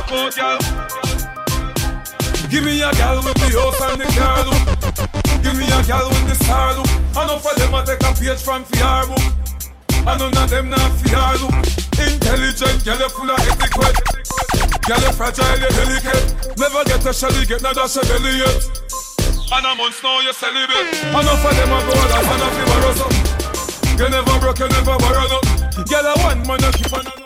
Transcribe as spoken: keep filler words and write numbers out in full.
out, girl. Give me a girl with the house and the car look. Give me a girl with the star look. Enough of them a take a page from Fiar book. And none of them not Fiar look. Intelligent, girl you full of etiquette. Girl you fragile, you delicate. Never get a shelly, get no dash a belly yet. And a month now you celibate. Enough of them a go out and a fi borrow some. You never broke, you never borrow nothing. Girl a one man you keep on.